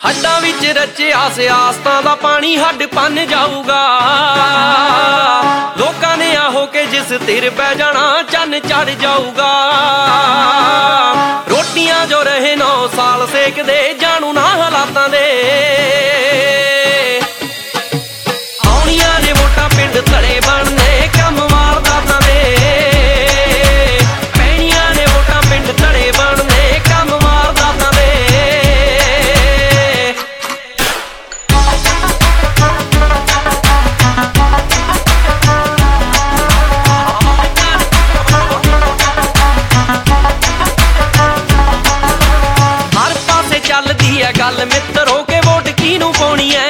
ਹੱਡਾਂ ਵਿੱਚ ਰਚਿਆ ਸਿਆਸਤਾਂ ਦਾ ਪਾਣੀ ਹੱਡ ਪੰਨ ਜਾਊਗਾ। ਲੋਕਾਂ ਨੇ ਆਹੋ ਕੇ ਜਿਸ ਧਿਰ ਪੈ ਜਾਣਾ ਚੰਨ ਚੜ ਜਾਊਗਾ। ਰੋਟੀਆਂ ਜੋ ਰਹੇ 9 ਸਾਲ ਸੇਕਦੇ ਜਾਣੂ ਨਾ ਹਾਲਾਤਾਂ ਦੇ। ਆਉਣੀਆਂ ਨੇ ਵੋਟਾਂ ਪਿੰਡ ਧੜੇ ਬਣਨੇ ਕੰਮ ਵਾਰਦਾਤਾਂ ਦੇ। ਪੈਣੀਆਂ ਨੇ ਵੋਟਾਂ ਪਿੰਡ ਧੜੇ ਬਣਨੇ ਕੰਮ ਵਾਰਦਾਤਾਂ ਦੇ। ਚੱਲਦੀ ਐ ਗੱਲ ਮਿੱਤਰੋ ਕੇ ਵੋਟ ਕਿਹਨੂੰ ਪਾਉਣੀ ਐ।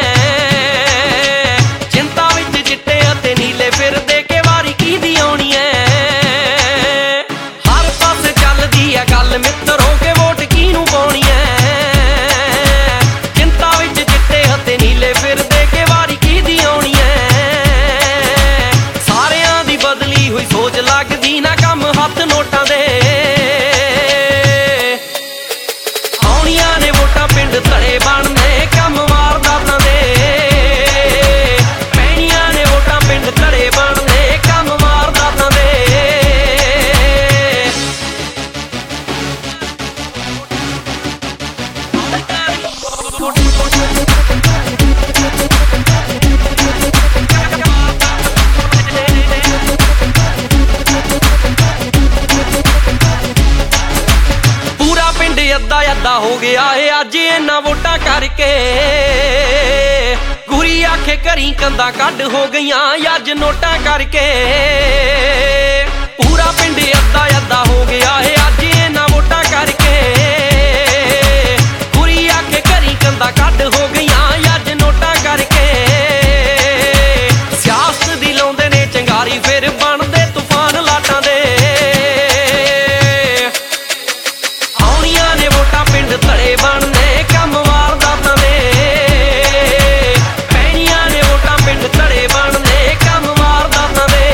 ਚਿੰਤਾ ਵਿੱਚ ਚਿੱਟੇ ਅਤੇ ਨੀਲੇ ਫਿਰਦੇ ਕੇ ਵਾਰੀ ਕਿਹਦੀ ਆਉਣੀ ਐ। ਹਰ ਪਾਸੇ ਚੱਲਦੀ ਐ ਗੱਲ ਮਿੱਤਰੋ ਕੇ ਵੋਟ ਕਿਹਨੂੰ ਪਾਉਣੀ ਐ। ਚਿੰਤਾ ਵਿੱਚ ਚਿੱਟੇ ਅਤੇ ਨੀਲੇ ਫਿਰਦੇ ਕੇ ਵਾਰੀ ਕਿਹਦੀ ਆਉਣੀ ਐ। ਸਾਰਿਆਂ ਦੀ ਬਦਲੀ ਹੋਈ ਸੋਚ ਲੱਗਦੀ ਨਾ ਕੰਮ ਹੱਥ ਨੋਟਾਂ ਦੇ। ਪਿੰਡ ਧੜੇ ਬਣਨੇ ਕੰਮ ਵਾਰਦਾਤਾਂ ਦੇ। ਪੈਣੀਆਂ ਨੇ ਵੋਟਾਂ ਪਿੰਡ ਧੜੇ ਬਣਨੇ ਕੰਮ ਵਾਰਦਾਤਾਂ ਦੇ। ਪੂਰਾ ਪਿੰਡ ਅੱਧਾ ਹੋ ਗਿਆ ਏ ਅੱਜ ਇਹਨਾਂ ਵੋਟਾਂ ਕਰਕੇ। ਗੁਰੀ ਆਖੇ ਘਰੀ ਕੰਧਾਂ ਕੱਢ ਹੋ ਗਈਆਂ ਅੱਜ ਨੋਟਾਂ ਕਰਕੇ। ਪੂਰਾ ਪਿੰਡ ਅੱਧਾ ਹੋ ਗਿਆ ਏ ਅੱਜ ਇਹਨਾਂ ਵੋਟਾਂ ਕਰਕੇ। ਗੁਰੀ ਆਖੇ ਘਰੀ ਕੰਧਾਂ ਕੱਢ ਹੋ ਗਈਆਂ ਅੱਜ ਨੋਟਾਂ ਕਰਕੇ। ਸਿਆਸਤ ਦੀ ਲਾਉਂਦੇ ਨੇ ਚੰਗਾਰੀ ਫਿਰ ਬਣਦੇ ਤੂਫਾਨ ਲਾਟਾਂ ਦੇ। ਪਿੰਡ ਧੜੇ ਬਣਨੇ ਕੰਮ ਵਾਰਦਾਤਾਂ ਦੇ। ਪੈਣੀਆਂ ਨੇ ਵੋਟਾਂ ਪਿੰਡ ਧੜੇ ਬਣਨੇ ਕੰਮ ਵਾਰਦਾਤਾਂ ਦੇ।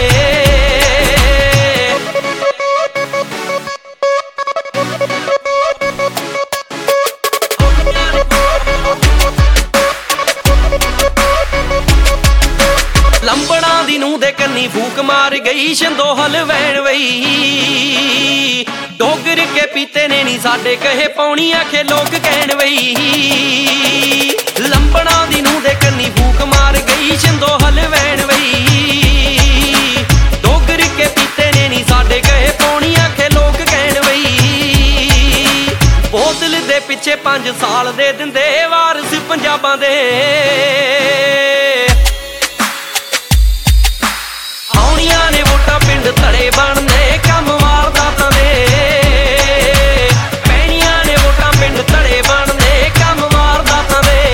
ਲੰਬੜਾਂ ਦੀ ਨੂੰਹ ਦੇ ਕੰਨੀ ਫੂਕ ਮਾਰ ਗਈ ਸ਼ਿੰਦੋ ਹਲਵੈਣ ਵਈ। ਡੋਗਰ ਕੇ ਪੀਤੇ ਨੇ ਨੀ ਸਾਡੇ ਕਹੇ ਪਾਉਣੀ ਆਖੇ ਲੋਕ ਕਹਿਣ ਵਈ। ਲੰਬੜਾਂ ਦੀ ਨੂੰਹ ਦੇ ਕੰਨੀ ਫੂਕ ਮਾਰ ਗਈ ਸ਼ਿੰਦੋ ਹਲਵੈਣ ਵਈ। ਡੋਗਰ ਕੇ ਪੀਤੇ ਨੇ ਨੀ ਸਾਡੇ ਕਹੇ ਪਾਉਣੀ ਆਖੇ ਲੋਕ ਕਹਿਣ ਵਈ। ਬੋਤਲ ਦੇ ਪਿੱਛੇ 5 ਸਾਲ ਦੇ ਦਿੰਦੇ ਵਾਰਸ ਪੰਜਾਬਾਂ ਦੇ। ਆਉਣੀਆਂ ਨੇ ਵੋਟਾਂ ਪਿੰਡ ਧੜੇ ਬਣਨੇ ਕੰਮ ਵਾਰਦਾਤਾਂ ਦੇ। ਪੈਣੀਆਂ ਨੇ ਵੋਟਾਂ ਪਿੰਡ ਧੜੇ ਬਣਨੇ ਕੰਮ ਵਾਰਦਾਤਾਂ ਦੇ।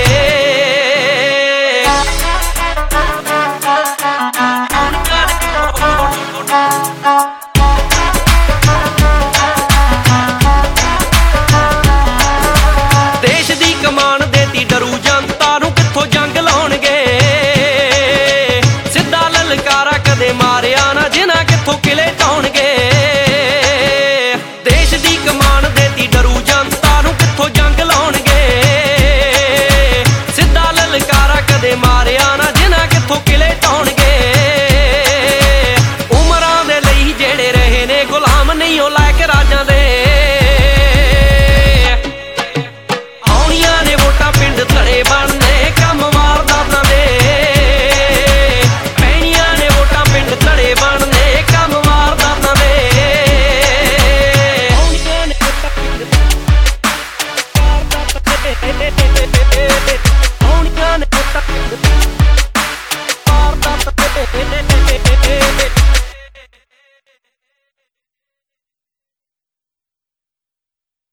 ਦੇਸ਼ ਦੀ ਕਮਾਨ ਦੇਤੀ ਡਰੂ ਜਨਤਾ ਨੂੰ ਕਿੱਥੋਂ ਜੰਗ ਲਾਉਣਗੇ। ਸਿੱਧਾ ਲਲਕਾਰਾ ਕਦੇ ਮਾਰਿਆ ਨਾ ਜਿਨ੍ਹਾਂ ਕਿੱਥੋਂ ਕਿਲੇ ਢਾਉਣਗੇ। ਦੇਸ਼ ਦੀ ਕਮਾਨ ਦੇਤੀ ਡਰੂ ਜਨਤਾ ਨੂੰ ਕਿੱਥੋਂ ਜੰਗ ਲਾਉਣਗੇ। ਸਿੱਧਾ ਲਲਕਾਰਾ ਕਦੇ ਮਾਰਿਆ ਨਾ ਜਿਨ੍ਹਾਂ ਕਿੱਥੋਂ ਕਿਲੇ ਢਾਉਣਗੇ। ਉਮਰਾਂ ਦੇ ਲਈ ਜਿਹੜੇ ਰਹੇ ਨੇ ਗੁਲਾਮ ਨਹੀਂ ਉਹ ਲੈ ਕੇ ਰਾਜਾਂ ਦੇ।